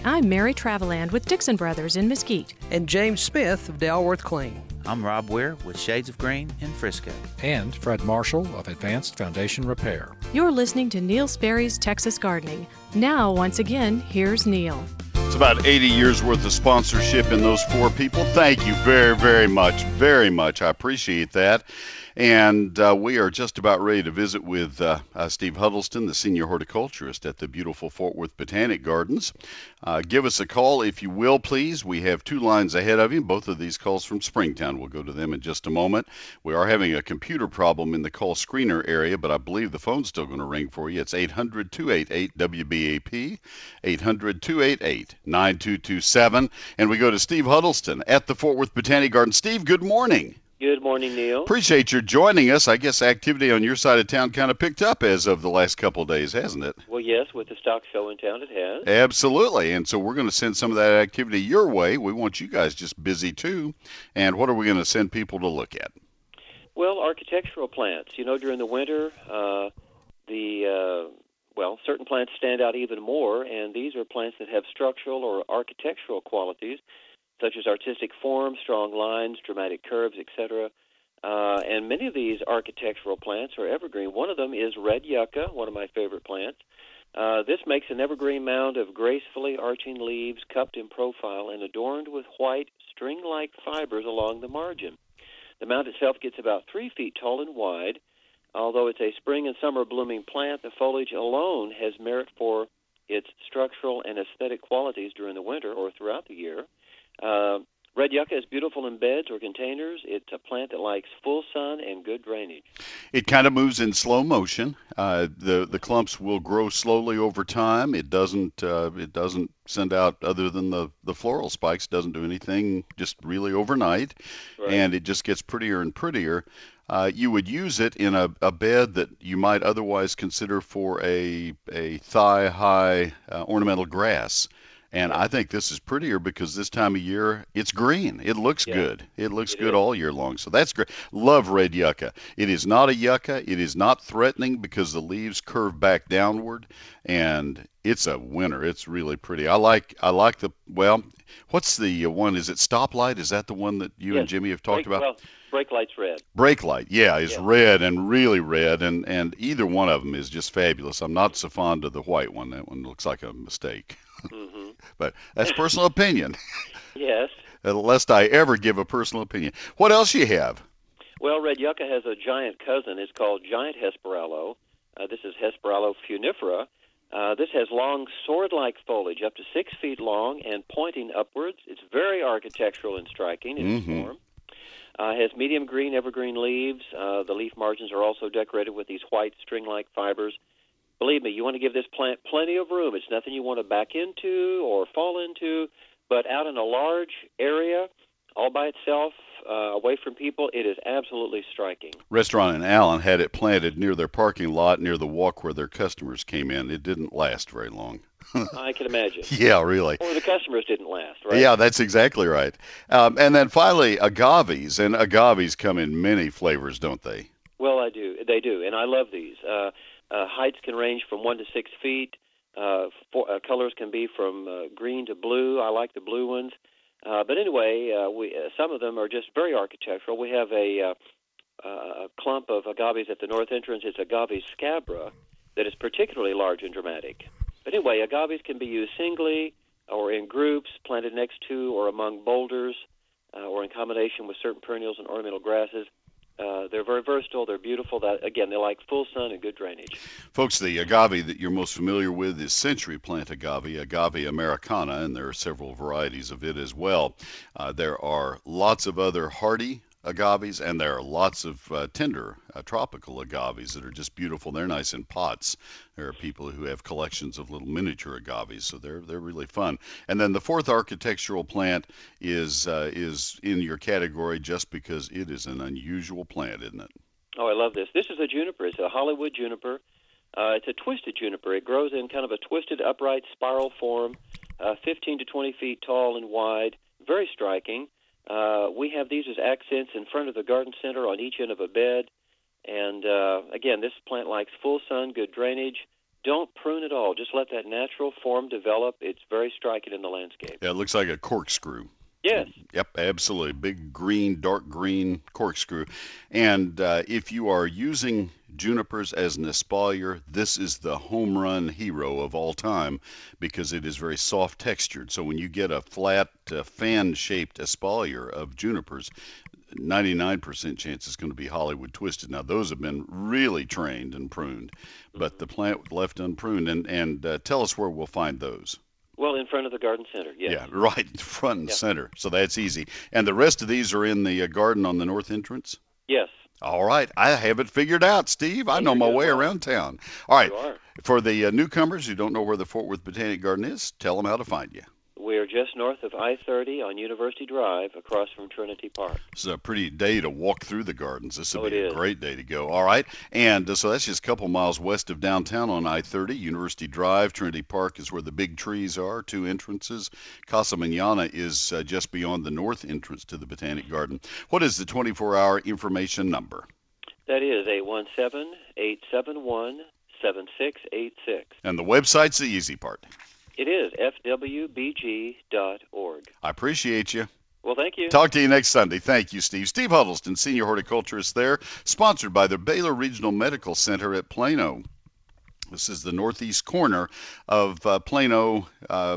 I'm Mary Traveland with Dixon Brothers in Mesquite. And James Smith of Dalworth Clean. I'm Rob Ware with Shades of Green in Frisco. And Fred Marshall of Advanced Foundation Repair. You're listening to Neil Sperry's Texas Gardening. Now, once again, here's Neil. It's about 80 years worth of sponsorship in those four people. Thank you very, very much. Very much. I appreciate that. And we are just about ready to visit with Steve Huddleston, the senior horticulturist at the beautiful Fort Worth Botanic Gardens. Give us a call if you will, please. We have two lines ahead of you. Both of these calls from Springtown. We'll go to them in just a moment. We are having a computer problem in the call screener area, but I believe the phone's still going to ring for you. It's 800-288-WBAP, 800-288-9227. And we go to Steve Huddleston at the Fort Worth Botanic Garden. Steve, good morning. Good morning, Neil. Appreciate your joining us. I guess activity on your side of town kind of picked up as of the last couple of days, hasn't it? Well, yes, with the stock show in town, it has. Absolutely. And so we're going to send some of that activity your way. We want you guys just busy, too. And what are we going to send people to look at? Well, architectural plants. You know, during the winter, certain plants stand out even more, and these are plants that have structural or architectural qualities, such as artistic form, strong lines, dramatic curves, etc. And many of these architectural plants are evergreen. One of them is red yucca, one of my favorite plants. This makes an evergreen mound of gracefully arching leaves cupped in profile and adorned with white string-like fibers along the margin. The mound itself gets about 3 feet tall and wide. Although it's a spring and summer blooming plant, the foliage alone has merit for its structural and aesthetic qualities during the winter or throughout the year. Red yucca is beautiful in beds or containers. It's a plant that likes full sun and good drainage. It kind of moves in slow motion. The clumps will grow slowly over time. It doesn't send out, other than the floral spikes, doesn't do anything just really overnight. Right. And it just gets prettier and prettier. You would use it in a bed that you might otherwise consider for a thigh-high ornamental grass. And I think this is prettier because this time of year it's green. It looks good. It looks good all year long. So that's great. Love red yucca. It is not a yucca. It is not threatening because the leaves curve back downward, and it's a winner. It's really pretty. I like the, well, what's the one? Is it Stoplight? Is that the one that you and Jimmy have talked about? Well, Brake Light's red. Brake Light, is red and really red, and either one of them is just fabulous. I'm not so fond of the white one. That one looks like a mistake. Mm-hmm. But that's personal opinion. Yes. Lest I ever give a personal opinion. What else you have? Well, red yucca has a giant cousin. It's called giant hesperaloe. This is Hesperaloe funifera. This has long sword-like foliage, up to 6 feet long and pointing upwards. It's very architectural and striking in its form. Has medium green evergreen leaves. The leaf margins are also decorated with these white string-like fibers. Believe me, you want to give this plant plenty of room. It's nothing you want to back into or fall into, but out in a large area, all by itself, away from people, it is absolutely striking. Restaurant in Allen had it planted near their parking lot, near the walk where their customers came in. It didn't last very long. I can imagine. Yeah, really. Or the customers didn't last, right? Yeah, that's exactly right. And then finally, agaves. And agaves come in many flavors, don't they? Well, I do. They do, and I love these. Heights can range from 1 to 6 feet. Colors can be from green to blue. I like the blue ones. But anyway, some of them are just very architectural. We have a clump of agaves at the north entrance. It's agave scabra that is particularly large and dramatic. But anyway, agaves can be used singly or in groups, planted next to or among boulders, or in combination with certain perennials and ornamental grasses. They're very versatile. They're beautiful. Again, they like full sun and good drainage. Folks, the agave that you're most familiar with is century plant agave, Agave americana, and there are several varieties of it as well. There are lots of other hardy agaves, and there are lots of tender tropical agaves that are just beautiful. They're nice in pots. There are people who have collections of little miniature agaves, so they're really fun. And then the fourth architectural plant is in your category just because it is an unusual plant, isn't it? Oh, I love this. This is a juniper. It's a Hollywood juniper. It's a twisted juniper. It grows in kind of a twisted, upright spiral form, 15 to 20 feet tall and wide, very striking. We have these as accents in front of the garden center on each end of a bed. And, again, this plant likes full sun, good drainage, Don't prune at all. Just let that natural form develop. It's very striking in the landscape. Yeah, it looks like a corkscrew. Yes. Yep, absolutely. Big green, dark green corkscrew. And if you are using junipers as an espalier, this is the home run hero of all time because it is very soft textured. So when you get a flat fan-shaped espalier of junipers, 99% chance it's going to be Hollywood twisted. Now, those have been really trained and pruned, but the plant left unpruned. And tell us where we'll find those. Well, in front of the garden center, yes. Yeah, right, front and center. So that's easy. And the rest of these are in the garden on the north entrance? Yes. All right. I have it figured out, Steve. I know my way around town. All right. You are. For the newcomers who don't know where the Fort Worth Botanic Garden is, tell them how to find you. We are just north of I-30 on University Drive, across from Trinity Park. It's a pretty day to walk through the gardens. This will be it a is. great day to go. All right. And so that's just a couple miles west of downtown on I-30. University Drive, Trinity Park is where the big trees are, two entrances. Casa Manana is just beyond the north entrance to the Botanic Garden. What is the 24-hour information number? That is 817-871-7686. And the website's the easy part. It is fwbg.org. I appreciate you. Well, thank you. Talk to you next Sunday. Thank you, Steve. Steve Huddleston, Senior Horticulturist there, sponsored by the Baylor Regional Medical Center at Plano. This is the northeast corner of Plano,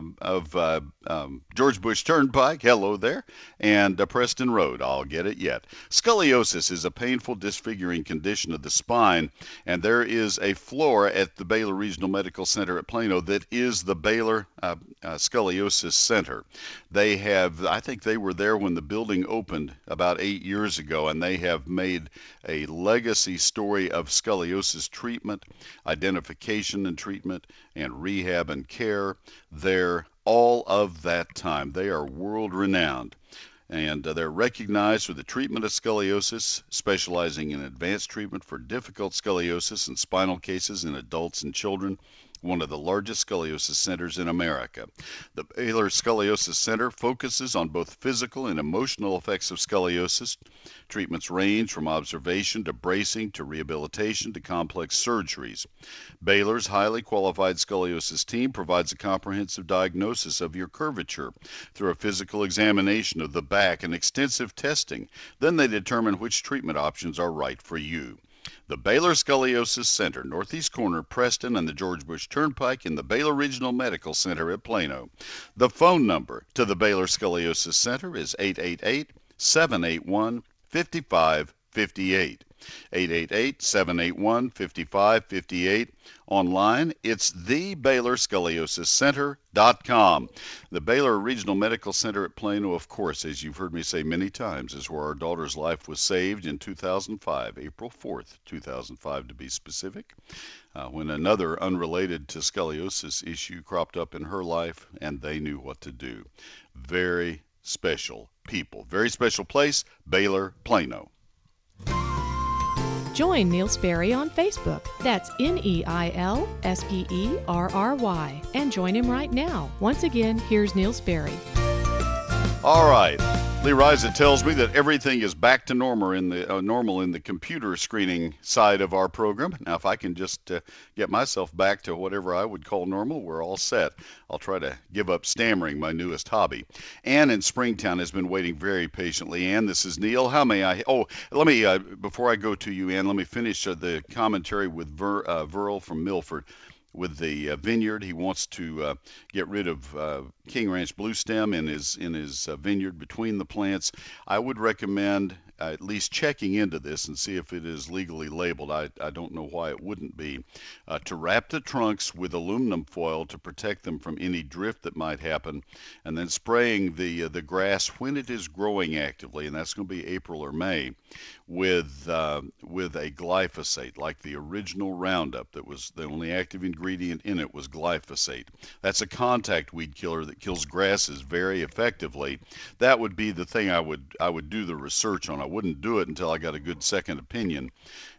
George Bush Turnpike, hello there, and Preston Road, I'll get it yet. Scoliosis is a painful, disfiguring condition of the spine, and there is a floor at the Baylor Regional Medical Center at Plano that is the Baylor Scoliosis Center. They have, I think they were there when the building opened about 8 years ago, and they have made a legacy story of scoliosis treatment, identification and treatment, and rehab and care there all of that time. They are world renowned, and they're recognized for the treatment of scoliosis, specializing in advanced treatment for difficult scoliosis and spinal cases in adults and children. One of the largest scoliosis centers in America. The Baylor Scoliosis Center focuses on both physical and emotional effects of scoliosis. Treatments range from observation to bracing to rehabilitation to complex surgeries. Baylor's highly qualified scoliosis team provides a comprehensive diagnosis of your curvature through a physical examination of the back and extensive testing. Then they determine which treatment options are right for you. The Baylor Scoliosis Center, northeast corner, Preston and the George Bush Turnpike in the Baylor Regional Medical Center at Plano. The phone number to the Baylor Scoliosis Center is 888-781-5558. 888-781-5558. Online, it's thebaylorscoliosis.com. The Baylor Regional Medical Center at Plano, of course, as you've heard me say many times, is where our daughter's life was saved in 2005, April 4th, 2005 to be specific, when another unrelated to scoliosis issue cropped up in her life, and they knew what to do. Very special people. Very special place, Baylor, Plano. Join Neil Sperry on Facebook. That's NeilSperry. And join him right now. Once again, here's Neil Sperry. All right. Lee Riza tells me that everything is back to normal in the computer screening side of our program. Now, if I can just get myself back to whatever I would call normal, we're all set. I'll try to give up stammering, my newest hobby. Ann in Springtown has been waiting very patiently. Ann, this is Neil. How may I? Oh, let me before I go to you, Ann, let me finish the commentary with Verl from Milford. With the vineyard, he wants to get rid of King Ranch Blue Stem in his vineyard between the plants. I would recommend at least checking into this and see if it is legally labeled. I don't know why it wouldn't be. To wrap the trunks with aluminum foil to protect them from any drift that might happen, and then spraying the grass when it is growing actively, and that's going to be April or May, with a glyphosate, like the original Roundup. That was the only active ingredient in it was glyphosate. That's a contact weed killer that kills grasses very effectively. That would be the thing I would do the research on. I wouldn't do it until I got a good second opinion.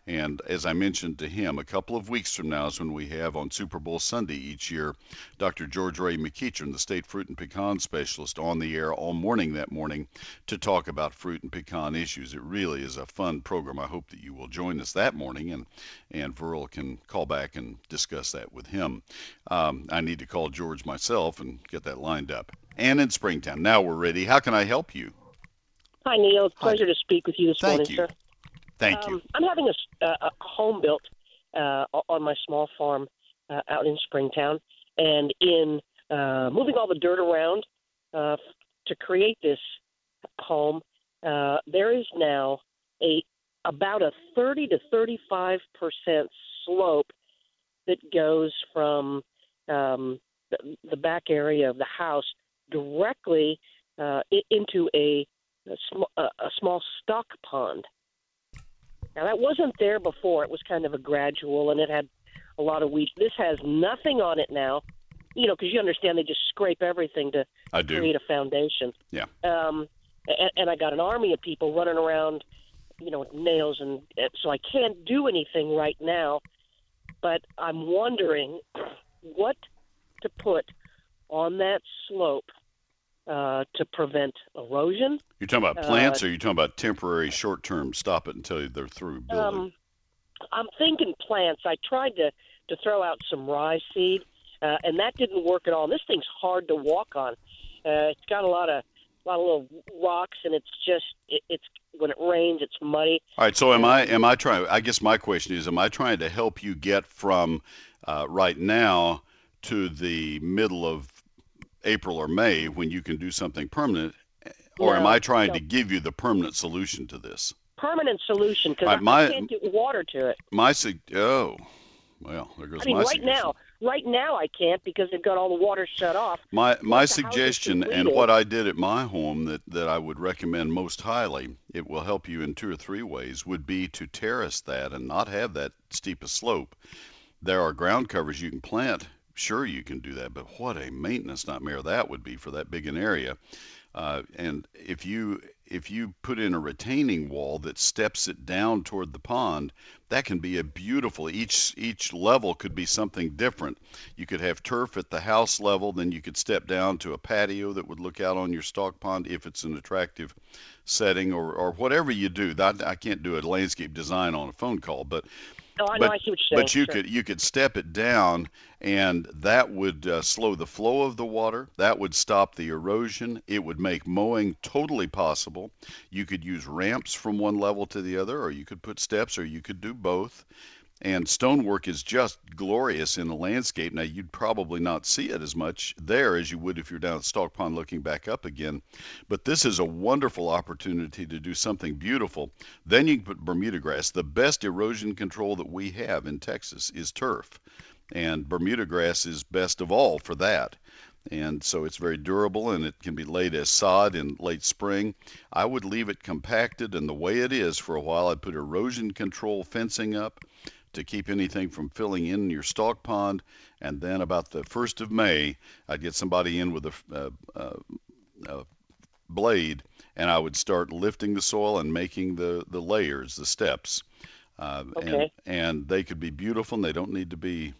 And as I mentioned to him, a couple of weeks from now is when we have on Super Bowl Sunday each year, Dr. George Ray McEachern, the state fruit and pecan specialist, on the air all morning that morning to talk about fruit and pecan issues. It really is a fun program. I hope that you will join us that morning, and Verl can call back and discuss that with him. I need to call George myself and get that lined up. And in Springtown. Now we're ready. How can I help you? Hi, Neil. Pleasure to speak with you this morning, sir. Thank you. I'm having a home built on my small farm out in Springtown, and in moving all the dirt around to create this home, there is now about a 30 to 35% slope that goes from the back area of the house directly into a small stock pond. Now, that wasn't there before. It was kind of a gradual, and it had a lot of weeds. This has nothing on it now, because you understand they just scrape everything to create a foundation. Yeah. And I got an army of people running around, with nails, and so I can't do anything right now. But I'm wondering what to put on that slope to prevent erosion. You're talking about plants, or you're talking about temporary, short-term, stop it until they're through building? I'm thinking plants. I tried to throw out some rye seed, and that didn't work at all. And this thing's hard to walk on. It's got a lot of little rocks, and it's when it rains, it's muddy. All right. So am I trying? I guess my question is, am I trying to help you get from right now to the middle of April or May when you can do something permanent, or am I trying to give you the permanent solution to this? Permanent solution, because I can't get water to it. Well, there goes my suggestion. Right now I can't because they've got all the water shut off. My suggestion, and what I did at my home that I would recommend most highly, it will help you in 2 or 3 ways, would be to terrace that and not have that steep a slope. There are ground covers you can plant. Sure, you can do that, but what a maintenance nightmare that would be for that big an area. And if you put in a retaining wall that steps it down toward the pond, that can be a beautiful, each level could be something different. You could have turf at the house level, then you could step down to a patio that would look out on your stock pond if it's an attractive setting, or whatever you do. I can't do a landscape design on a phone call, but I know, I see what you're saying. But you could step it down, and that would slow the flow of the water. That would stop the erosion. It would make mowing totally possible. You could use ramps from one level to the other, or you could put steps, or you could do both. And stonework is just glorious in the landscape. Now, you'd probably not see it as much there as you would if you're down at Stock Pond looking back up again. But this is a wonderful opportunity to do something beautiful. Then you can put Bermuda grass. The best erosion control that we have in Texas is turf. And Bermuda grass is best of all for that. And so it's very durable, and it can be laid as sod in late spring. I would leave it compacted and the way it is for a while. I'd put erosion control fencing up to keep anything from filling in your stock pond, and then about the 1st of May, I'd get somebody in with a blade, and I would start lifting the soil and making the layers, the steps. Okay. And they could be beautiful, and they don't need to be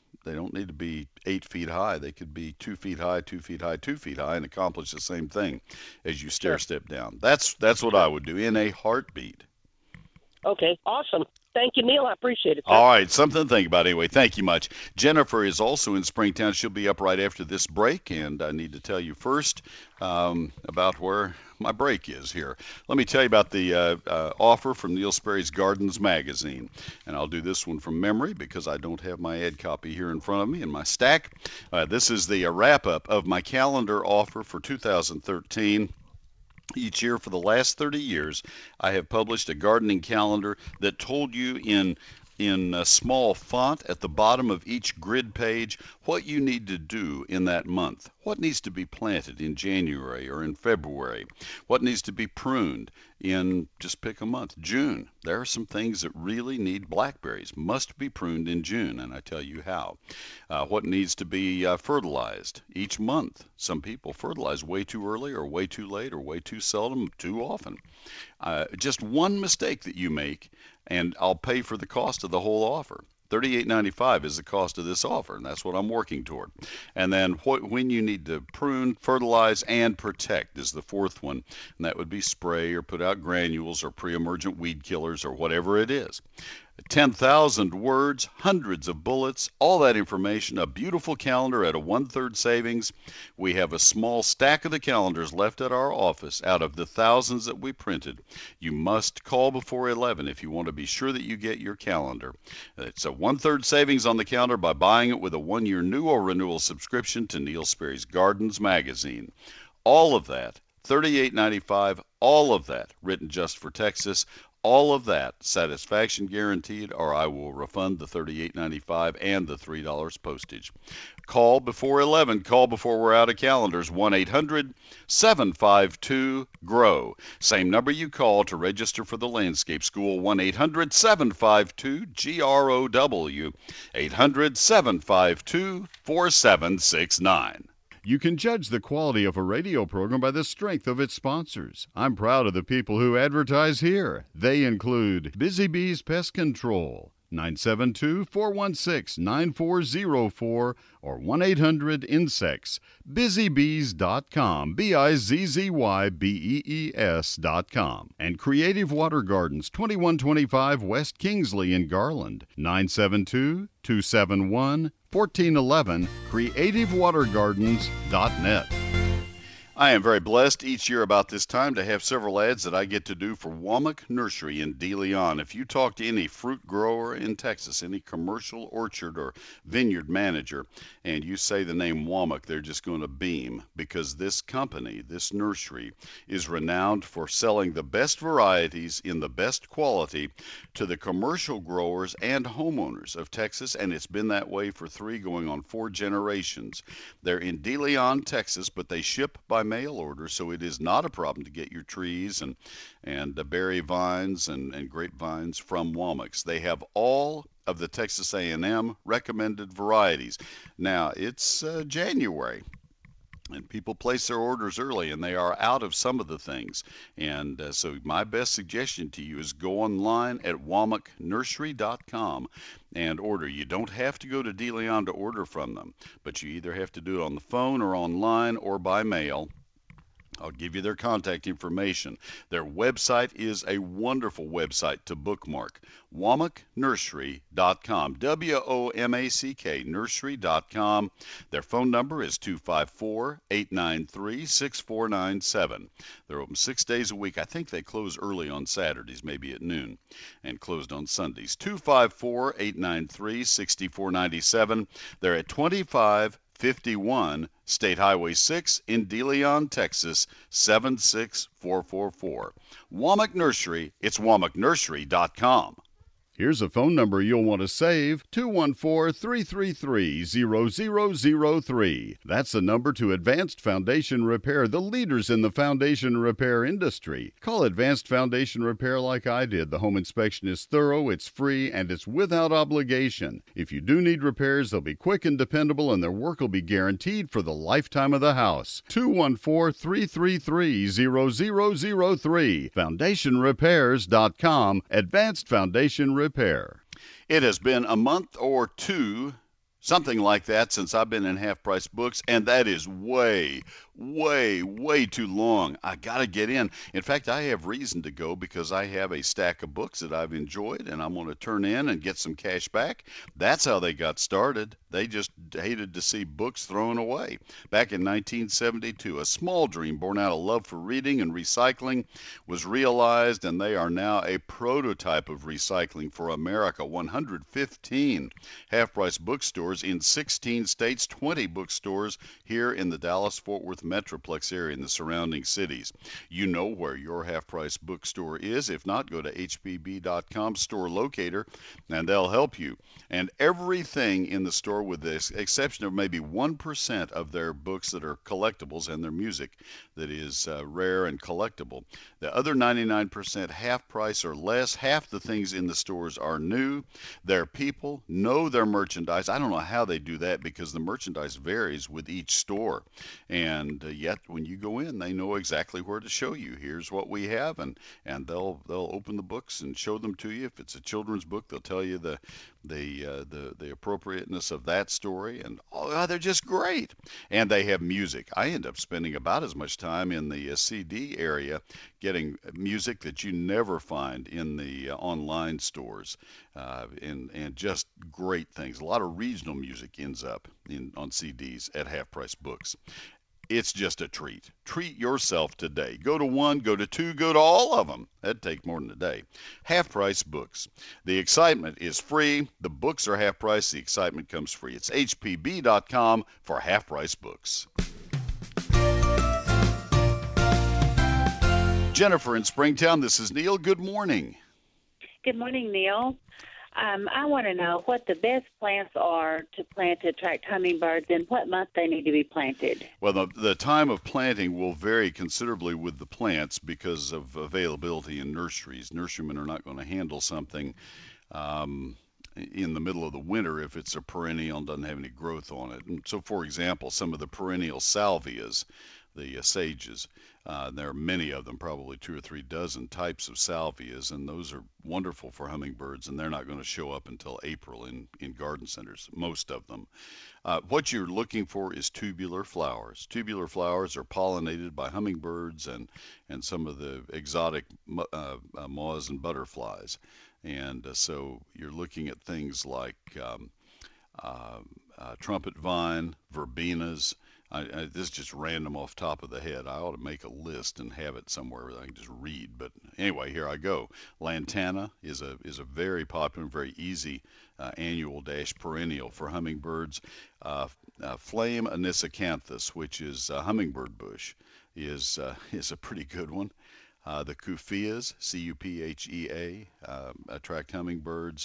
8 feet high. They could be 2 feet high, 2 feet high, 2 feet high, and accomplish the same thing as you stair step down. That's what I would do in a heartbeat. Okay, awesome. Thank you, Neil. I appreciate it, sir. All right, something to think about anyway. Thank you much. Jennifer is also in Springtown. She'll be up right after this break, and I need to tell you first about where my break is here. Let me tell you about the offer from Neil Sperry's Gardens magazine, and I'll do this one from memory because I don't have my ad copy here in front of me in my stack. This is the wrap-up of my calendar offer for 2013. Each year for the last 30 years, I have published a gardening calendar that told you in small font at the bottom of each grid page what you need to do in that month. What needs to be planted in January or in February? What needs to be pruned in, just pick a month, June? There are some things that really need blackberries, must be pruned in June, and I tell you how. What needs to be fertilized each month? Some people fertilize way too early or way too late or way too seldom, too often. Just one mistake that you make, and I'll pay for the cost of the whole offer. $38.95 is the cost of this offer, and that's what I'm working toward. And then when you need to prune, fertilize, and protect is the fourth one, and that would be spray or put out granules or pre-emergent weed killers or whatever it is. 10,000 words, hundreds of bullets, all that information, a beautiful calendar at a 1/3 savings. We have a small stack of the calendars left at our office out of the thousands that we printed. You must call before 11 if you want to be sure that you get your calendar. It's a 1/3 savings on the calendar by buying it with a 1-year new or renewal subscription to Neil Sperry's Gardens magazine. All of that, $38.95, all of that written just for Texas. All of that, satisfaction guaranteed, or I will refund the $38.95 and the $3 postage. Call before 11. Call before we're out of calendars. 1-800-752-GROW. Same number you call to register for the landscape school. 1-800-752-GROW. 800-752-4769. You can judge the quality of a radio program by the strength of its sponsors. I'm proud of the people who advertise here. They include Busy Bees Pest Control, 972-416-9404 or 1-800-INSECTS, busybees.com, BIZZYBEES.com, and Creative Water Gardens, 2125 West Kingsley in Garland, 972-271-1411, creativewatergardens.net. I am very blessed each year about this time to have several ads that I get to do for Womack Nursery in De Leon. If you talk to any fruit grower in Texas, any commercial orchard or vineyard manager, and you say the name Womack, they're just going to beam, because this company, this nursery, is renowned for selling the best varieties in the best quality to the commercial growers and homeowners of Texas, and it's been that way for 3 going on 4 generations. They're in De Leon, Texas, but they ship by mail order, so it is not a problem to get your trees and berry vines and grapevines from Womack's. They have all of the Texas A&M recommended varieties. Now, it's January, and people place their orders early, and they are out of some of the things. And so my best suggestion to you is go online at womacknursery.com and order. You don't have to go to De Leon to order from them, but you either have to do it on the phone or online or by mail. I'll give you their contact information. Their website is a wonderful website to bookmark. WomackNursery.com. WOMACK Nursery.com. Their phone number is 254-893-6497. They're open 6 days a week. I think they close early on Saturdays, maybe at noon, and closed on Sundays. 254-893-6497. They're at 2551 State Highway 6 in De Leon, Texas, 76444. Womack Nursery, it's womacknursery.com. Here's a phone number you'll want to save, 214-333-0003. That's the number to Advanced Foundation Repair, the leaders in the foundation repair industry. Call Advanced Foundation Repair like I did. The home inspection is thorough, it's free, and it's without obligation. If you do need repairs, they'll be quick and dependable, and their work will be guaranteed for the lifetime of the house. 214-333-0003. FoundationRepairs.com. Advanced Foundation Repair. It has been a month or 2, something like that, since I've been in Half Price Books, and that is way too long. I got to get in. In fact, I have reason to go because I have a stack of books that I've enjoyed, and I'm going to turn in and get some cash back. That's how they got started. They just hated to see books thrown away. Back in 1972, a small dream born out of love for reading and recycling was realized, and they are now a prototype of recycling for America. 115 half-price bookstores in 16 states, 20 bookstores here in the Dallas-Fort Worth Metroplex area and the surrounding cities. You know where your half-price bookstore is. If not, go to hpb.com store locator, and they'll help you. And everything in the store, with the exception of maybe 1% of their books that are collectibles and their music that is rare and collectible. The other 99% half price or less. Half the things in the stores are new. Their people know their merchandise. I don't know how they do that because the merchandise varies with each store. And yet when you go in, they know exactly where to show you. Here's what we have, and they'll open the books and show them to you. If it's a children's book, they'll tell you the appropriateness of that story, and they're just great. And they have music. I end up spending about as much time in the CD area getting music that you never find in the online stores, and just great things. A lot of regional music ends up on CDs at Half Price Books. It's just a treat. Treat yourself today. Go to one, go to two, go to all of them. That'd take more than a day. Half Price Books. The excitement is free. The books are half price. The excitement comes free. It's hpb.com for Half Price Books. Jennifer in Springtown, this is Neil. Good morning. Good morning, Neil. I want to know what the best plants are to plant to attract hummingbirds and what month they need to be planted. Well, the time of planting will vary considerably with the plants because of availability in nurseries. Nurserymen are not going to handle something in the middle of the winter if it's a perennial and doesn't have any growth on it. And so, for example, some of the perennial salvias, the sages, there are many of them, probably 2 or 3 dozen types of salvias, and those are wonderful for hummingbirds, and they're not going to show up until April in garden centers, most of them. What you're looking for is tubular flowers. Tubular flowers are pollinated by hummingbirds and some of the exotic moths and butterflies. And so you're looking at things like trumpet vine, verbenas. This is just random off the top of the head. I ought to make a list and have it somewhere where I can just read. But anyway, here I go. Lantana is a very popular, very easy annual - perennial for hummingbirds. Flame anisocanthus, which is a hummingbird bush, is a pretty good one. The Cupheas, Cuphea, attract hummingbirds.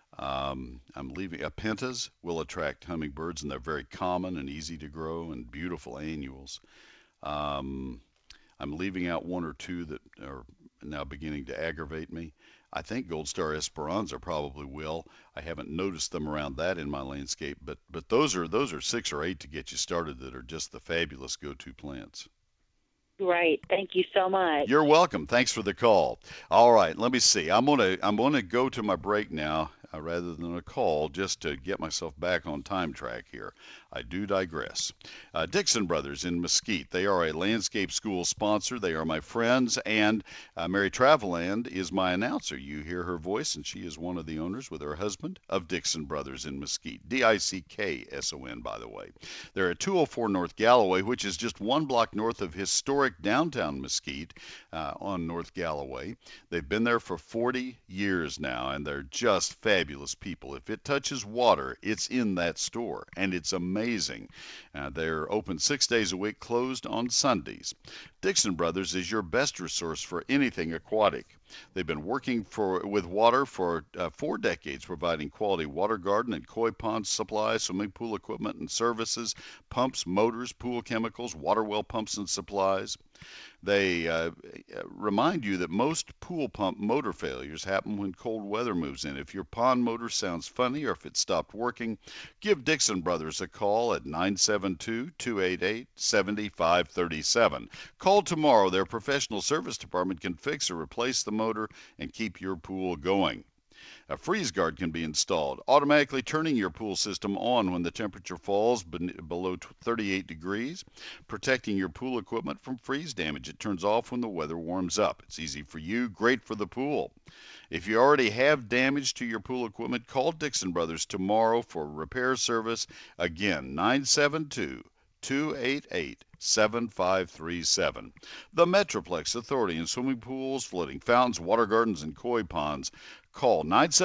Pentas will attract hummingbirds, and they're very common and easy to grow and beautiful annuals. I'm leaving out 1 or 2 that are now beginning to aggravate me. I think Gold Star Esperanza probably will. I haven't noticed them around that in my landscape, but those are 6 or 8 to get you started that are just the fabulous go-to plants. Great. Thank you so much. You're welcome. Thanks for the call. All right, let me see. I'm gonna go to my break now rather than a call, just to get myself back on time track here. I do digress. Dixon Brothers in Mesquite. They are a landscape school sponsor. They are my friends, and Mary Traveland is my announcer. You hear her voice, and she is one of the owners with her husband of Dixon Brothers in Mesquite. DICKSON, by the way. They're at 204 North Galloway, which is just 1 block north of historic downtown Mesquite on North Galloway. They've been there for 40 years now, and they're just fabulous people. If it touches water, it's in that store, and it's amazing. They're open 6 days a week, closed on Sundays. Dixon Brothers is your best resource for anything aquatic. They've been working with water for 4 decades, providing quality water garden and koi pond supplies, swimming pool equipment and services, pumps, motors, pool chemicals, water well pumps and supplies. They remind you that most pool pump motor failures happen when cold weather moves in. If your pond motor sounds funny or if it stopped working, give Dixon Brothers a call at 972-288-7537. Call tomorrow. Their professional service department can fix or replace the motor and keep your pool going. A freeze guard can be installed, automatically turning your pool system on when the temperature falls below 38 degrees, protecting your pool equipment from freeze damage. It turns off when the weather warms up. It's easy for you, great for the pool. If you already have damage to your pool equipment, call Dixon Brothers tomorrow for repair service. Again, 972-288-7537. The Metroplex Authority in swimming pools, floating fountains, water gardens, and koi ponds. Call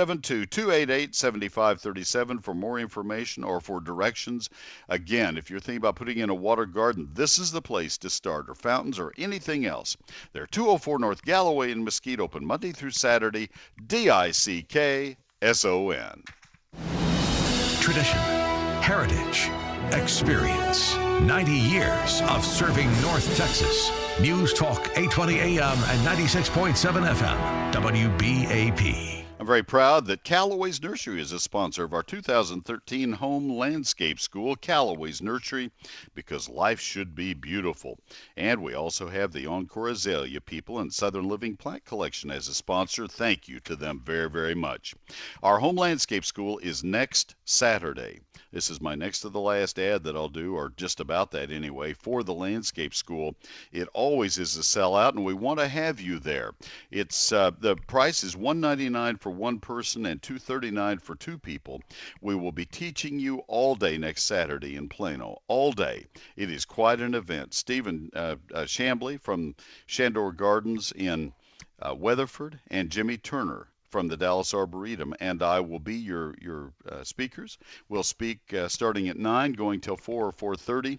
972-288-7537 for more information or for directions. Again, if you're thinking about putting in a water garden, this is the place to start, or fountains or anything else. They're 204 North Galloway in Mesquite, open Monday through Saturday, DICKSON. Tradition, Heritage. Experience. 90 years of serving North Texas. News Talk 820 AM and 96.7 FM. WBAP. I'm very proud that Callaway's Nursery is a sponsor of our 2013 Home Landscape School, Callaway's Nursery, because life should be beautiful. And we also have the Encore Azalea people and Southern Living Plant Collection as a sponsor. Thank you to them very, very much. Our Home Landscape School is next Saturday. This is my next to the last ad that I'll do, or just about that anyway, for the Landscape School. It always is a sellout, and we want to have you there. It's the price is $199 for one person and $239 for two people. We will be teaching you all day next Saturday in Plano, all day. It is quite an event. Stephen Chambly from Shandor Gardens in Weatherford and Jimmy Turner from the Dallas Arboretum, and I will be your speakers. We'll speak starting at 9, going till 4 or 4:30.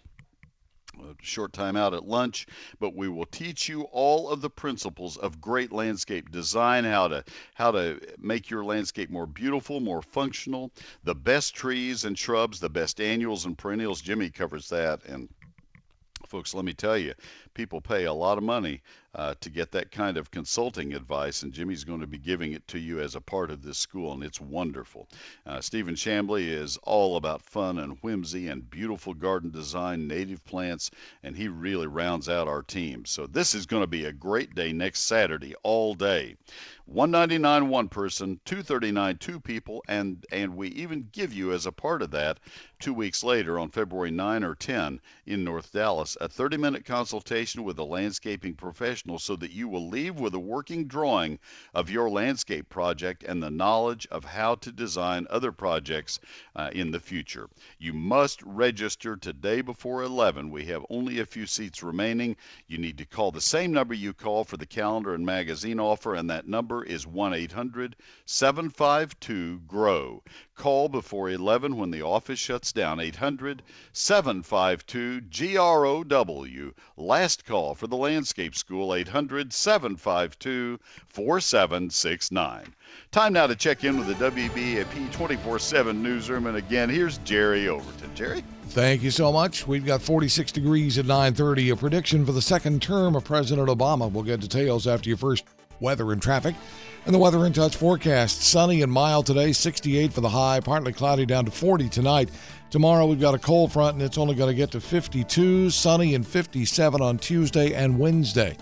A short time out at lunch, but we will teach you all of the principles of great landscape design, how to make your landscape more beautiful, more functional, the best trees and shrubs, the best annuals and perennials. Jimmy covers that, and folks, let me tell you, people pay a lot of money to get that kind of consulting advice, and Jimmy's going to be giving it to you as a part of this school, and it's wonderful. Stephen Chambly is all about fun and whimsy and beautiful garden design, native plants, and he really rounds out our team. So this is going to be a great day next Saturday, all day. $199 one person, $239 two people, and we even give you as a part of that 2 weeks later on February 9 or 10 in North Dallas, a 30-minute consultation with a landscaping professional so that you will leave with a working drawing of your landscape project and the knowledge of how to design other projects in the future. You must register today before 11. We have only a few seats remaining. You need to call the same number you call for the calendar and magazine offer, and that number is 1-800-752-GROW. Call before 11 when the office shuts down. 800-752-GROW. Last call for the Landscape School, 800-752-4769. Time now to check in with the WBAP 24/7 newsroom, and again, here's Jerry Overton. Jerry? Thank you so much. We've got 46 degrees at 9:30, a prediction for the second term of President Obama. We'll get details after your first weather and traffic. And the Weather in Touch forecast, sunny and mild today, 68 for the high, partly cloudy down to 40 tonight. Tomorrow we've got a cold front, and it's only going to get to 52, sunny and 57 on Tuesday and Wednesday.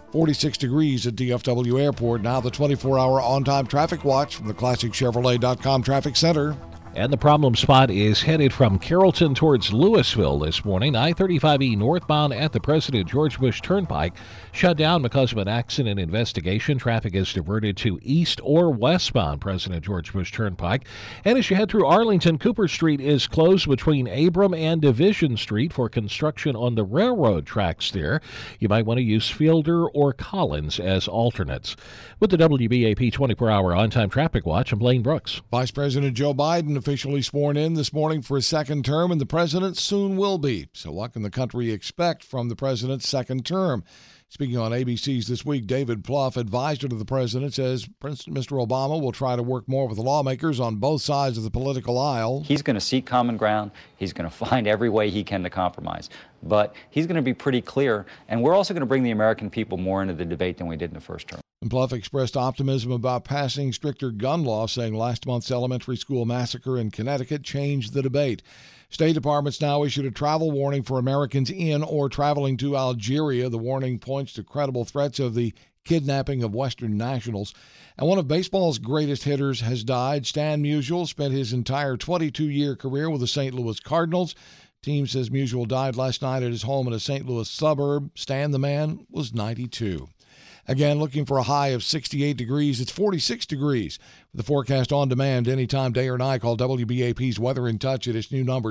46 degrees at DFW Airport. Now the 24-hour on-time traffic watch from the ClassicChevrolet.com Traffic Center. And the problem spot is headed from Carrollton towards Louisville this morning. I-35E northbound at the President George Bush Turnpike shut down because of an accident investigation. Traffic is diverted to east or westbound President George Bush Turnpike. And as you head through Arlington, Cooper Street is closed between Abram and Division Street for construction on the railroad tracks there. You might want to use Fielder or Collins as alternates. With the WBAP 24-hour on-time traffic watch, I'm Blaine Brooks. Vice President Joe Biden officially sworn in this morning for his second term, and the president soon will be. So what can the country expect from the president's second term? Speaking on ABC's This Week, David Plouffe, advisor to the president, says Mr. Obama will try to work more with lawmakers on both sides of the political aisle. He's going to seek common ground. He's going to find every way he can to compromise. But he's going to be pretty clear, and we're also going to bring the American people more into the debate than we did in the first term. And Plouffe expressed optimism about passing stricter gun laws, saying last month's elementary school massacre in Connecticut changed the debate. State Department's now issued a travel warning for Americans in or traveling to Algeria. The warning points to credible threats of the kidnapping of Western nationals. And one of baseball's greatest hitters has died. Stan Musial spent his entire 22-year career with the St. Louis Cardinals. Team says Musial died last night at his home in a St. Louis suburb. Stan, the man, was 92. Again, looking for a high of 68 degrees. It's 46 degrees. The forecast on demand anytime, day or night. Call WBAP's Weather in Touch at its new number,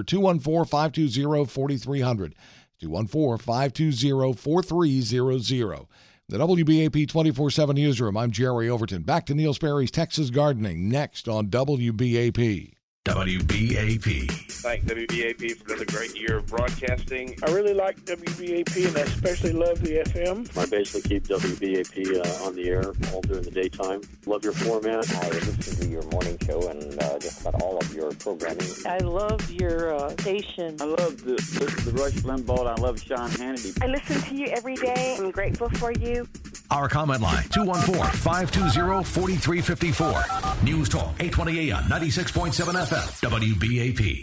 214-520-4300. 214-520-4300. The WBAP 24/7 newsroom. I'm Jerry Overton. Back to Neil Sperry's Texas Gardening next on WBAP. WBAP. Thank WBAP for another great year of broadcasting. I really like WBAP, and I especially love the FM. I basically keep WBAP on the air all during the daytime. Love your format. I listen to your morning show and just about all of your programming. I love your station. I love the Rush Limbaugh. I love Sean Hannity. I listen to you every day. I'm grateful for you. Our comment line, 214-520-4354. News Talk, 820 AM, 96.7 FM, WBAP.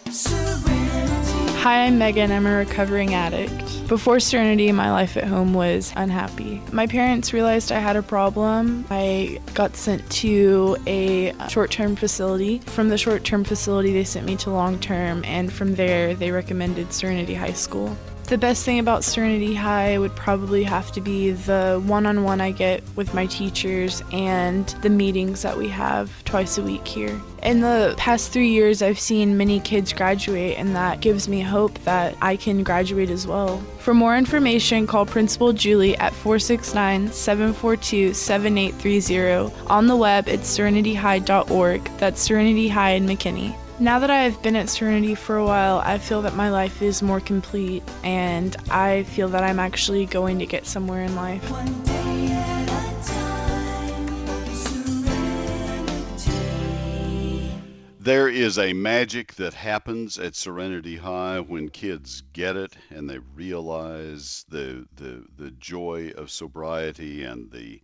Hi, I'm Megan. I'm a recovering addict. Before Serenity, my life at home was unhappy. My parents realized I had a problem. I got sent to a short-term facility. From the short-term facility, they sent me to long-term, and from there, they recommended Serenity High School. The best thing about Serenity High would probably have to be the one-on-one I get with my teachers and the meetings that we have twice a week here. In the past 3 years, I've seen many kids graduate, and that gives me hope that I can graduate as well. For more information, call Principal Julie at 469-742-7830. On the web, it's serenityhigh.org. That's Serenity High in McKinney. Now that I've been at Serenity for a while, I feel that my life is more complete, and I feel that I'm actually going to get somewhere in life. One day at a time, Serenity. There is a magic that happens at Serenity High when kids get it and they realize the joy of sobriety and the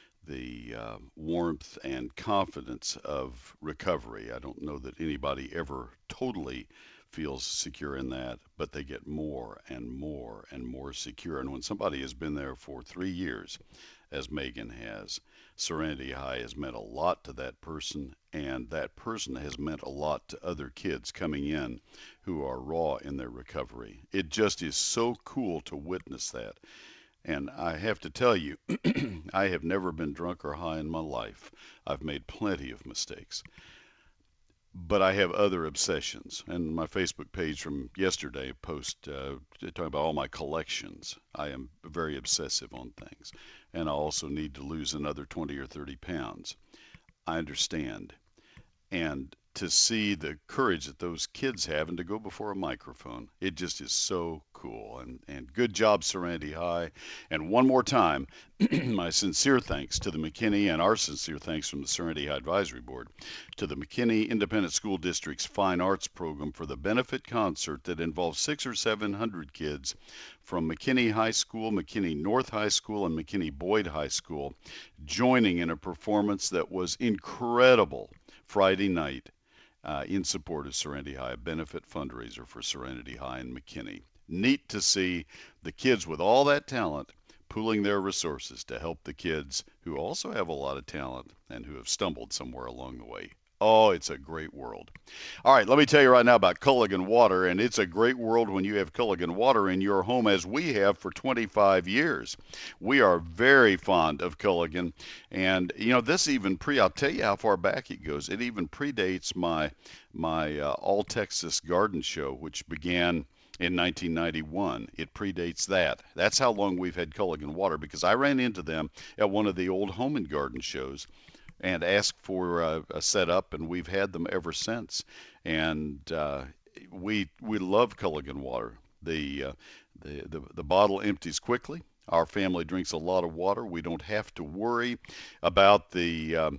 warmth and confidence of recovery. I don't know that anybody ever totally feels secure in that, but they get more and more and more secure. And when somebody has been there for 3 years, as Megan has, Serenity High has meant a lot to that person, and that person has meant a lot to other kids coming in who are raw in their recovery. It just is so cool to witness that. And I have to tell you, I have never been drunk or high in my life. I've made plenty of mistakes. But I have other obsessions. And my Facebook page from yesterday post talking about all my collections. I am very obsessive on things. And I also need to lose another 20 or 30 pounds. I understand. And to see the courage that those kids have and to go before a microphone, it just is so cool. And good job, Serenity High. And one more time, my sincere thanks to the McKinney, and our sincere thanks from the Serenity High Advisory Board to the McKinney Independent School District's Fine Arts Program for the benefit concert that involved 600 or 700 kids from McKinney High School, McKinney North High School, and McKinney Boyd High School joining in a performance that was incredible Friday night. In support of Serenity High, a benefit fundraiser for Serenity High in McKinney. Neat to see the kids with all that talent pooling their resources to help the kids who also have a lot of talent and who have stumbled somewhere along the way. Oh, it's a great world. All right, let me tell you right now about Culligan Water, and it's a great world when you have Culligan Water in your home, as we have for 25 years. We are very fond of Culligan, and this even I'll tell you how far back it goes. It even predates my All Texas Garden Show, which began in 1991. It predates that. That's how long we've had Culligan Water, because I ran into them at one of the old Home and Garden shows and asked for a setup, and we've had them ever since. And we love Culligan Water. The bottle empties quickly. Our family drinks a lot of water. We don't have to worry about the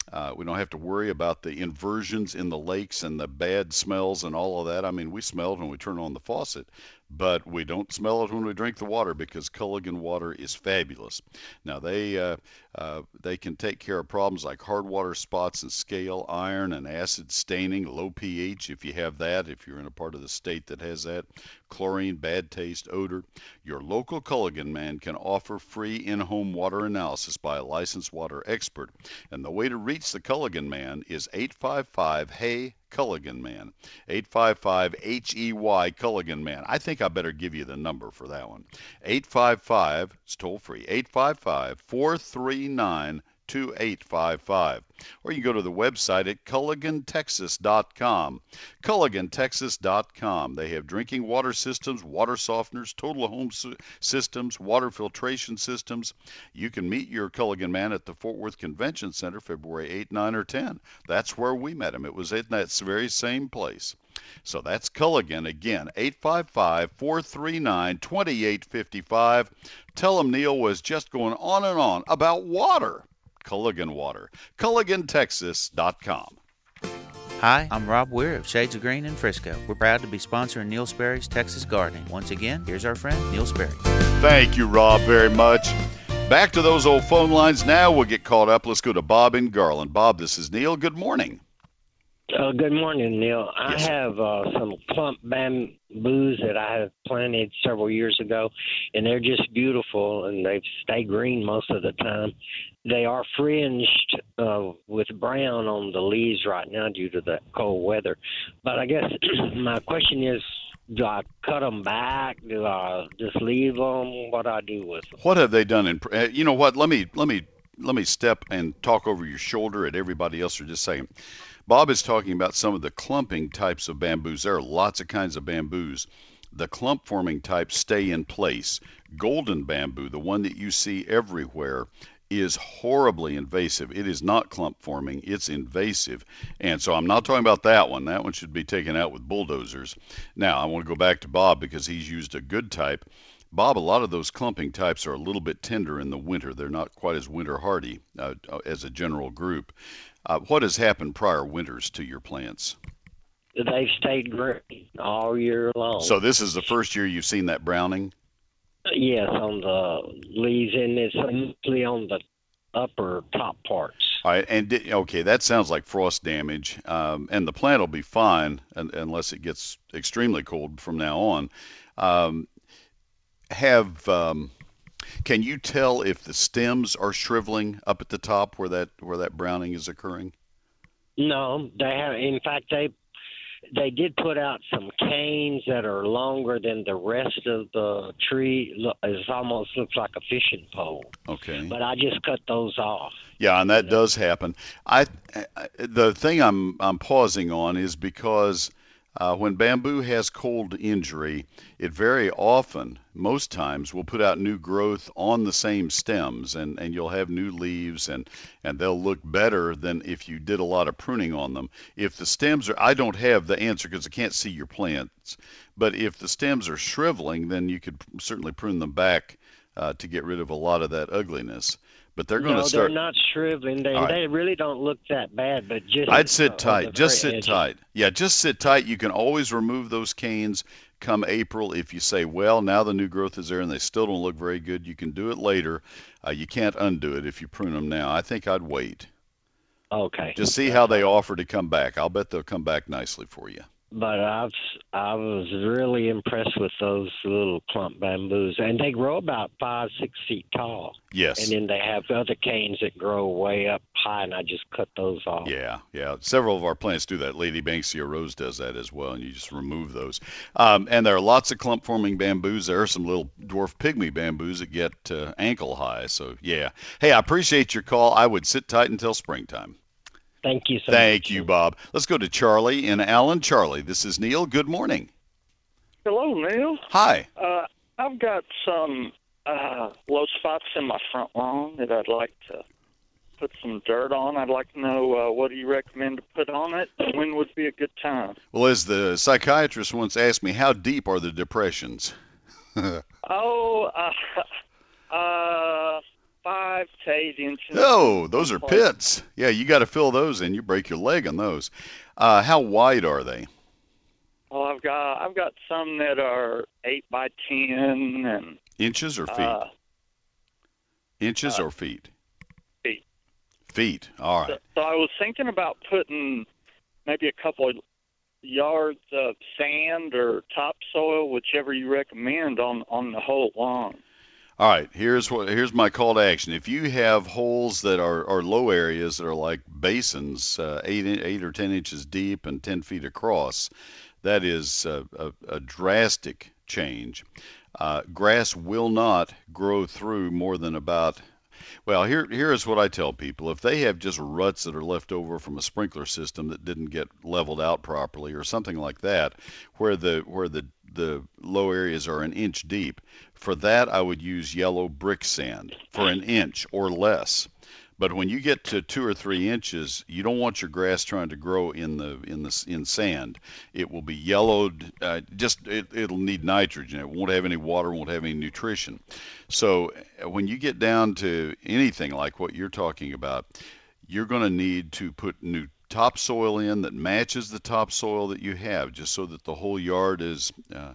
inversions in the lakes and the bad smells and all of that. I mean, we smell it when we turn on the faucet, but we don't smell it when we drink the water, because Culligan Water is fabulous. Now, they can take care of problems like hard water spots and scale, iron and acid staining, low pH if you have that, if you're in a part of the state that has that, chlorine, bad taste, odor. Your local Culligan man can offer free in-home water analysis by a licensed water expert. And the way to reach the Culligan man is 855-HEY Culligan Man, 855-HEY Culligan Man. I think I better give you the number for that one. 855, it's toll free, 855-439-2727. 2855. Or you can go to the website at CulliganTexas.com. CulliganTexas.com. They have drinking water systems, water softeners, total home systems, water filtration systems. You can meet your Culligan man at the Fort Worth Convention Center February 8, 9, or 10. That's where we met him. It was in that very same place. So that's Culligan. Again, 855-439-2855. Tell them Neil was just going on and on about water. Culligan Water. CulliganTexas.com. Hi, I'm Rob Weir of Shades of Green in Frisco. We're proud to be sponsoring Neil Sperry's Texas Gardening. Once again, here's our friend Neil Sperry. Thank you, Rob, very much. Back to those old phone lines now. We'll get caught up. Let's go to Bob in Garland. Bob, this is Neil. Good morning. Good morning, Neil. Yes, I have some clump bamboos that I have planted several years ago, and they're just beautiful, and they stay green most of the time. They are fringed with brown on the leaves right now due to the cold weather. But I guess my question is, do I cut them back? Do I just leave them? What do I do with them? What have they done? You know what? Let me step and talk over your shoulder at everybody else for just a second. Bob is talking about some of the clumping types of bamboos. There are lots of kinds of bamboos. The clump forming types stay in place. Golden bamboo, the one that you see everywhere, is horribly invasive. It is not clump forming, it's invasive. And so I'm not talking about that one. That one should be taken out with bulldozers. Now, I want to go back to Bob because he's used a good type. Bob, a lot of those clumping types are a little bit tender in the winter. They're not quite as winter hardy as a general group. What has happened prior winters to your plants? They've stayed green all year long. So this is the first year you've seen that browning? Yes, on the leaves, and it's mostly on the upper top parts. All right, and okay, that sounds like frost damage, and the plant will be fine unless it gets extremely cold from now on. Can you tell if the stems are shriveling up at the top where that browning is occurring? No, they have. In fact, they did put out some canes that are longer than the rest of the tree. It almost looks like a fishing pole. Okay. But I just cut those off. Yeah, and that does happen. The thing I'm pausing on is because when bamboo has cold injury, it very often, most times, will put out new growth on the same stems, and you'll have new leaves, and they'll look better than if you did a lot of pruning on them. If the stems are, I don't have the answer because I can't see your plants, but if the stems are shriveling, then you could certainly prune them back to get rid of a lot of that ugliness. But they're going to start. No, they're not shriveling. They really don't look that bad, but just. I'd sit tight. Just sit tight. Yeah, just sit tight. You can always remove those canes come April if you say, well, now the new growth is there and they still don't look very good. You can do it later. You can't undo it if you prune them now. I think I'd wait. Okay. Just see how they offer to come back. I'll bet they'll come back nicely for you. But I was really impressed with those little clump bamboos, and they grow about 5-6 feet tall. Yes. And then they have other canes that grow way up high, and I just cut those off. Yeah. Several of our plants do that. Lady Banksia Rose does that as well, and you just remove those. And there are lots of clump-forming bamboos. There are some little dwarf pygmy bamboos that get ankle high. So, yeah. Hey, I appreciate your call. I would sit tight until springtime. Thank you so much. Thank you, Bob. Let's go to Charlie in Allen. Charlie, this is Neil. Good morning. Hello, Neil. Hi. I've got some low spots in my front lawn that I'd like to put some dirt on. I'd like to know what do you recommend to put on it? When would be a good time? Well, as the psychiatrist once asked me, how deep are the depressions? 5 to 8 inches. No, those are pits. Yeah, you got to fill those in. You break your leg on those. How wide are they? Well, I've got some that are 8 by 10 and inches or feet. Inches or feet. Feet. Feet. All right. So I was thinking about putting maybe a couple of yards of sand or topsoil, whichever you recommend, on the whole lawn. All right, here's my call to action. If you have holes that are low areas that are like basins, 8 or 10 inches deep and 10 feet across, that is a drastic change. Grass will not grow through more than about Well, here is what I tell people. If they have just ruts that are left over from a sprinkler system that didn't get leveled out properly or something like that, where the low areas are an inch deep, for that I would use yellow brick sand for an inch or less. But when you get to 2 or 3 inches, you don't want your grass trying to grow in sand. It will be yellowed. It'll need nitrogen. It won't have any water. Won't have any nutrition. So when you get down to anything like what you're talking about, you're going to need to put new topsoil in that matches the topsoil that you have, just so that the whole yard is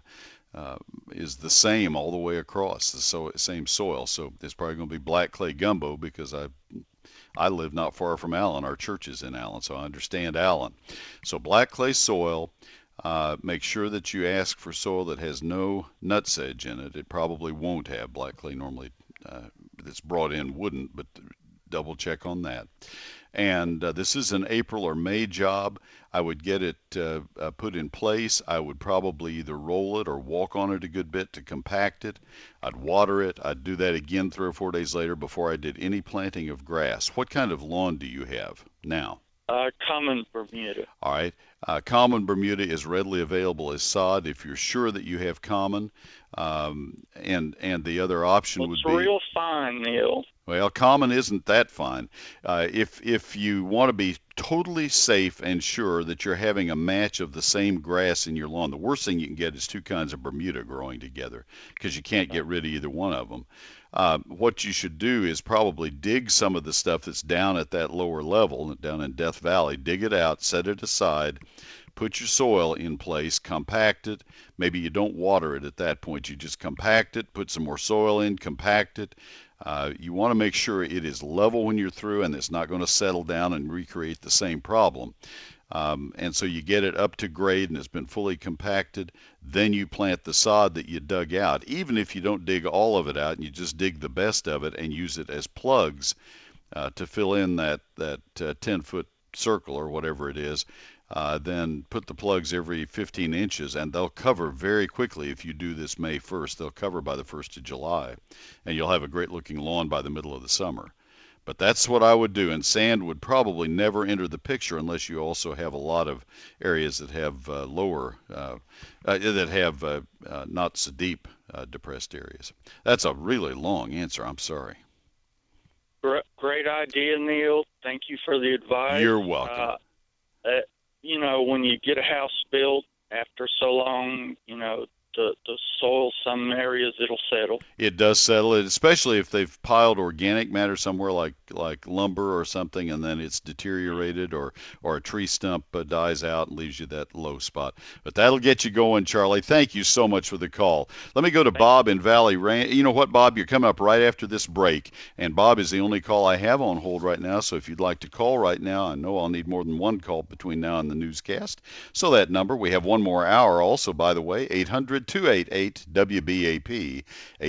the same all the way across, the same soil. So it's probably going to be black clay gumbo because I live not far from Allen. Our church is in Allen, so I understand Allen. So black clay soil. Make sure that you ask for soil that has no nutsedge in it. It probably won't have. Black clay normally that's brought in wouldn't, but double check on that. And this is an April or May job. I would get it put in place. I would probably either roll it or walk on it a good bit to compact it. I'd water it. I'd do that again 3 or 4 days later before I did any planting of grass. What kind of lawn do you have now? Common Bermuda. All right. Common Bermuda is readily available as sod if you're sure that you have common. And the other option would be... It's real fine, Neil. Well, common isn't that fine. If you want to be totally safe and sure that you're having a match of the same grass in your lawn, the worst thing you can get is 2 kinds of Bermuda growing together because you can't get rid of either one of them. What you should do is probably dig some of the stuff that's down at that lower level, down in Death Valley, dig it out, set it aside, put your soil in place, compact it. Maybe you don't water it at that point. You just compact it, put some more soil in, compact it. You want to make sure it is level when you're through and it's not going to settle down and recreate the same problem. And so you get it up to grade and it's been fully compacted. Then you plant the sod that you dug out. Even if you don't dig all of it out and you just dig the best of it and use it as plugs to fill in that 10-foot circle or whatever it is, then put the plugs every 15 inches and they'll cover very quickly. If you do this May 1st, they'll cover by the 1st of July and you'll have a great looking lawn by the middle of the summer. But that's what I would do, and sand would probably never enter the picture unless you also have a lot of areas that have not so deep depressed areas. That's a really long answer. I'm sorry. Great idea, Neil. Thank you for the advice. You're welcome. When you get a house built after so long, the soil, some areas it'll settle. It does settle, especially if they've piled organic matter somewhere like lumber or something, and then it's deteriorated, or a tree stump dies out and leaves you that low spot. But that'll get you going, Charlie. Thank you so much for the call. Let me go to Bob in Valley Ranch. You know what, Bob? You're coming up right after this break, and Bob is the only call I have on hold right now, so if you'd like to call right now, I know I'll need more than one call between now and the newscast. So that number, we have one more hour also, by the way, 800-288-WBAP,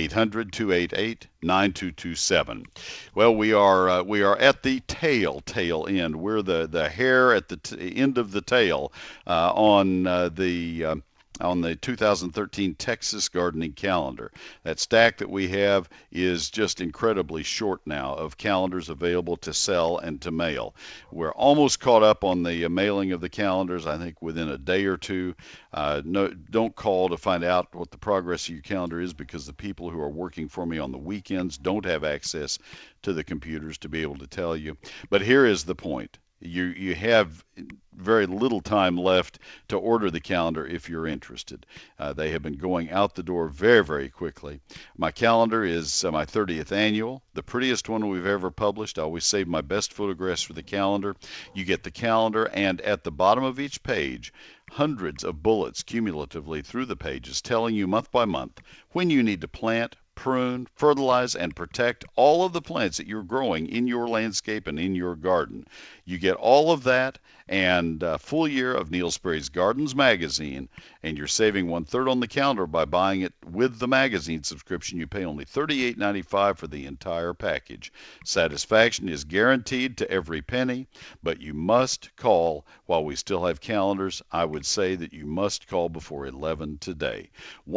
800-288-9227. Well, we are at the tail end. We're the hair at the end of the tail on the 2013 Texas Gardening Calendar. That stack that we have is just incredibly short now of calendars available to sell and to mail. We're almost caught up on the mailing of the calendars, I think within a day or two. Don't call to find out what the progress of your calendar is because the people who are working for me on the weekends don't have access to the computers to be able to tell you. But here is the point. You have very little time left to order the calendar if you're interested. They have been going out the door very, very quickly. My calendar is my 30th annual, the prettiest one we've ever published. I always save my best photographs for the calendar. You get the calendar, and at the bottom of each page, hundreds of bullets cumulatively through the pages telling you month by month when you need to plant, prune, fertilize, and protect all of the plants that you're growing in your landscape and in your garden. You get all of that and a full year of Neil Sperry's Gardens magazine, and you're saving 1/3 on the calendar by buying it with the magazine subscription. You pay only $38.95 for the entire package. Satisfaction is guaranteed to every penny, but you must call while we still have calendars, I would say that you must call before 11 today.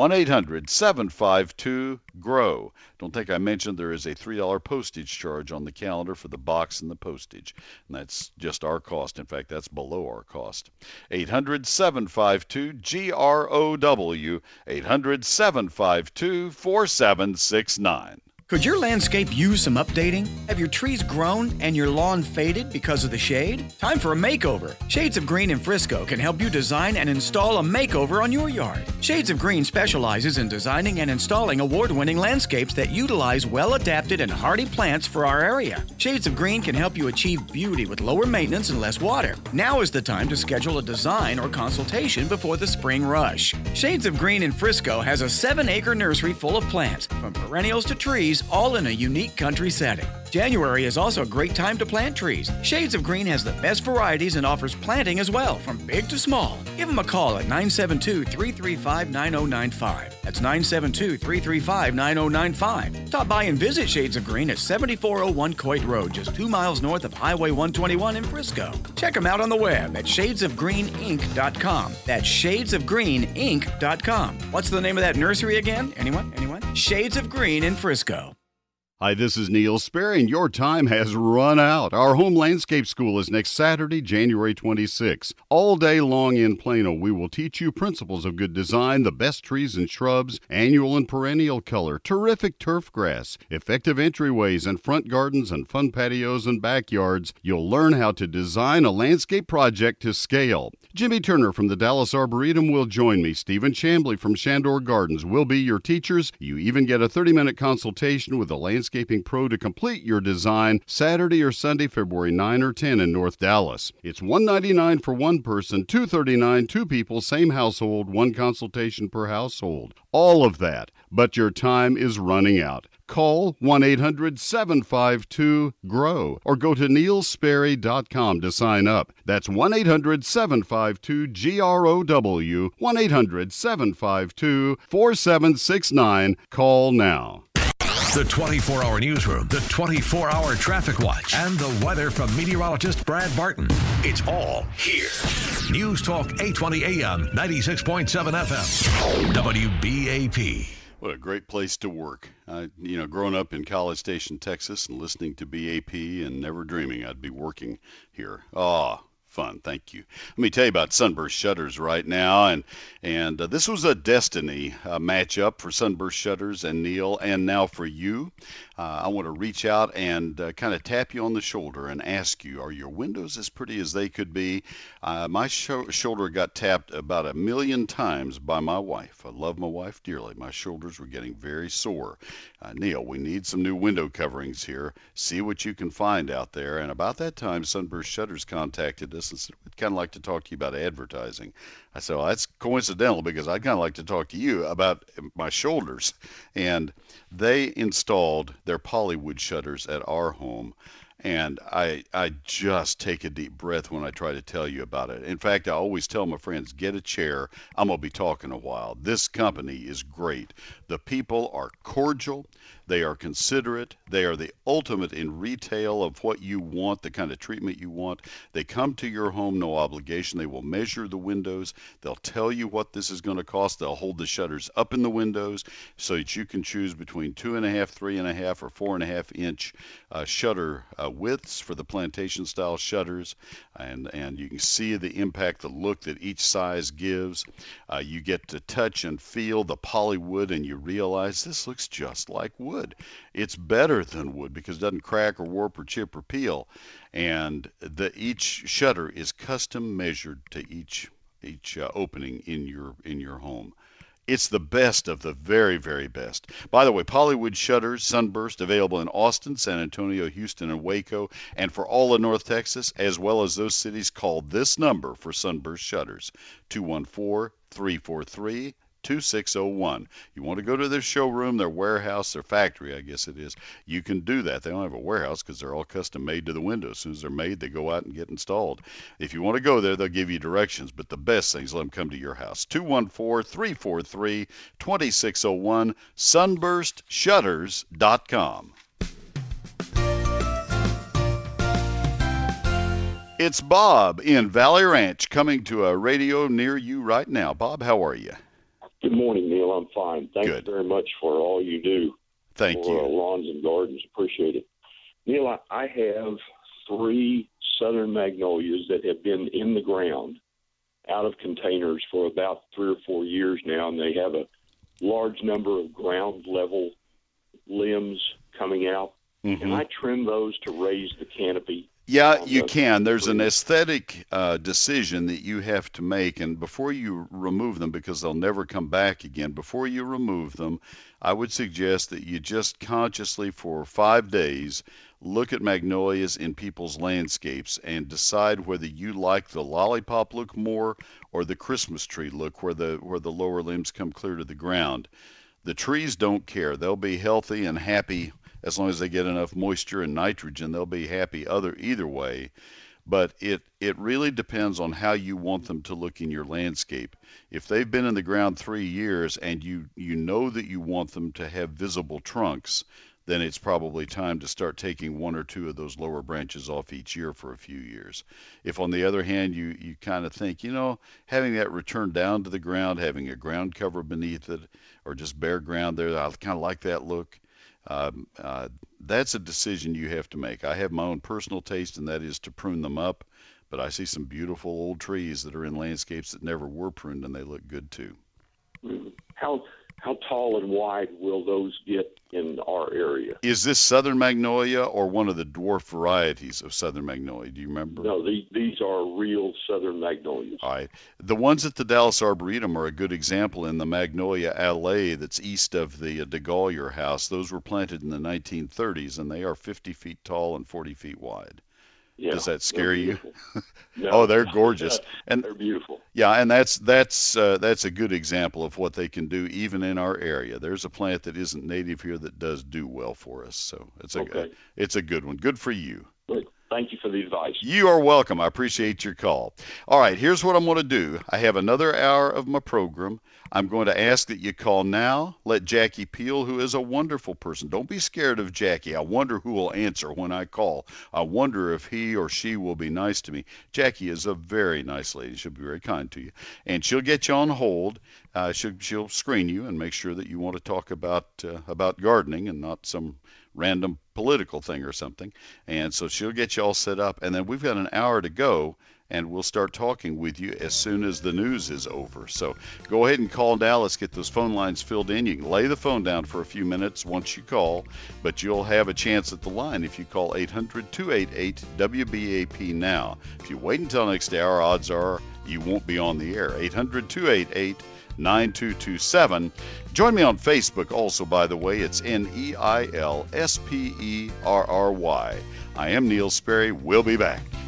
1-800-752-GROW. Don't think I mentioned there is a $3 postage charge on the calendar for the box and the postage. And that's just our cost. In fact, that's below our cost. 800-752-GROW. 800-752-4769. Could your landscape use some updating? Have your trees grown and your lawn faded because of the shade? Time for a makeover. Shades of Green in Frisco can help you design and install a makeover on your yard. Shades of Green specializes in designing and installing award-winning landscapes that utilize well-adapted and hardy plants for our area. Shades of Green can help you achieve beauty with lower maintenance and less water. Now is the time to schedule a design or consultation before the spring rush. Shades of Green in Frisco has a 7-acre nursery full of plants, from perennials to trees, all in a unique country setting. January is also a great time to plant trees. Shades of Green has the best varieties and offers planting as well, from big to small. Give them a call at 972-335-9095. That's 972-335-9095. Stop by and visit Shades of Green at 7401 Coit Road, just 2 miles north of Highway 121 in Frisco. Check them out on the web at shadesofgreeninc.com. That's shadesofgreeninc.com. What's the name of that nursery again? Anyone? Shades of Green in Frisco. Hi, this is Neil Sperry, and your time has run out. Our home landscape school is next Saturday, January 26. All day long in Plano, we will teach you principles of good design, the best trees and shrubs, annual and perennial color, terrific turf grass, effective entryways and front gardens, and fun patios and backyards. You'll learn how to design a landscape project to scale. Jimmy Turner from the Dallas Arboretum will join me. Stephen Chambly from Shandor Gardens will be your teachers. You even get a 30-minute consultation with a landscaping pro to complete your design Saturday or Sunday, February 9 or 10 in North Dallas. It's $199 for one person, $239 two people, same household, one consultation per household. All of that, but your time is running out. Call 1-800-752-GROW or go to neilsperry.com to sign up. That's 1-800-752-GROW, 1-800-752-4769. Call now. The 24-hour newsroom, the 24-hour traffic watch, and the weather from meteorologist Brad Barton. It's all here. News Talk 820 AM, 96.7 FM, WBAP. What a great place to work. Growing up in College Station, Texas, and listening to BAP and never dreaming I'd be working here. Fun. Thank you. Let me tell you about Sunburst Shutters right now. And this was a destiny matchup for Sunburst Shutters and Neil, and now for you. I want to reach out and kind of tap you on the shoulder and ask you, are your windows as pretty as they could be? My shoulder got tapped about 1 million times by my wife. I love my wife dearly. My shoulders were getting very sore. Neil, we need some new window coverings here. See what you can find out there. And about that time, Sunburst Shutters contacted us and said, we'd kind of like to talk to you about advertising. I said, well, that's coincidental because I'd kind of like to talk to you about my shoulders. And they installed their Polywood shutters at our home. And I just take a deep breath when I try to tell you about it. In fact, I always tell my friends, get a chair. I'm going to be talking a while. This company is great. The people are cordial. They are considerate. They are the ultimate in retail of what you want, the kind of treatment you want. They come to your home, no obligation. They will measure the windows. They'll tell you what this is going to cost. They'll hold the shutters up in the windows so that you can choose between 2.5, 3.5, or 4.5 inch shutter widths for the plantation style shutters. And you can see the impact, the look that each size gives. You get to touch and feel the Polywood, and you realize this looks just like wood. It's better than wood because it doesn't crack or warp or chip or peel. And each shutter is custom measured to each opening in your home. It's the best of the very, very best. By the way, Polywood Shutters, Sunburst, available in Austin, San Antonio, Houston, and Waco, and for all of North Texas, as well as those cities. Call this number for Sunburst Shutters, 214-343-2601. You want to go to their showroom, their warehouse, their factory, I guess it is. You can do that. They don't have a warehouse because they're all custom made to the window. As soon as they're made, they go out and get installed. If you want to go there, they'll give you directions. But the best thing is let them come to your house. 214-343-2601, sunburstshutters.com. It's Bob in Valley Ranch coming to a radio near you right now. Bob, how are you? Good morning, Neil. I'm fine. Thanks very much for all you do. Thank you. Lawns and gardens. Appreciate it. Neil, I have 3 southern magnolias that have been in the ground out of containers for about 3 or 4 years now, and they have a large number of ground level limbs coming out. Mm-hmm. Can I trim those to raise the canopy? Yeah, you can. There's an aesthetic decision that you have to make, and before you remove them, because they'll never come back again, before you remove them, I would suggest that you just consciously for 5 days look at magnolias in people's landscapes and decide whether you like the lollipop look more or the Christmas tree look where the lower limbs come clear to the ground. The trees don't care. They'll be healthy and happy as long as they get enough moisture and nitrogen. They'll be happy either way. But it really depends on how you want them to look in your landscape. If they've been in the ground 3 years and you know that you want them to have visible trunks, then it's probably time to start taking 1 or 2 of those lower branches off each year for a few years. If, on the other hand, you kind of think, having that returned down to the ground, having a ground cover beneath it, or just bare ground there, I kind of like that look. That's a decision you have to make. I have my own personal taste, and that is to prune them up. But I see some beautiful old trees that are in landscapes that never were pruned, and they look good too. How tall and wide will those get in our area? Is this southern magnolia or one of the dwarf varieties of southern magnolia? Do you remember? No, these are real southern magnolias. All right. The ones at the Dallas Arboretum are a good example in the Magnolia Alley that's east of the DeGolyer house. Those were planted in the 1930s, and they are 50 feet tall and 40 feet wide. Yeah, does that scare you? No. Oh, they're gorgeous. And they're beautiful. Yeah, and that's a good example of what they can do even in our area. There's a plant that isn't native here that does do well for us. So it's a good one. Good for you. Good. Thank you for the advice. You are welcome. I appreciate your call. All right, here's what I'm going to do. I have another hour of my program. I'm going to ask that you call now. Let Jackie Peel, who is a wonderful person. Don't be scared of Jackie. I wonder who will answer when I call. I wonder if he or she will be nice to me. Jackie is a very nice lady. She'll be very kind to you. And she'll get you on hold. She'll screen you and make sure that you want to talk about gardening and not some random political thing or something. And so she'll get you all set up. And then we've got an hour to go, and we'll start talking with you as soon as the news is over. So go ahead and call now. Let's get those phone lines filled in. You can lay the phone down for a few minutes once you call, but you'll have a chance at the line if you call 800-288-WBAP now. If you wait until next hour, odds are you won't be on the air. 800-288-9227. Join me on Facebook also, by the way. It's NEILSPERRY. I am Neil Sperry. We'll be back.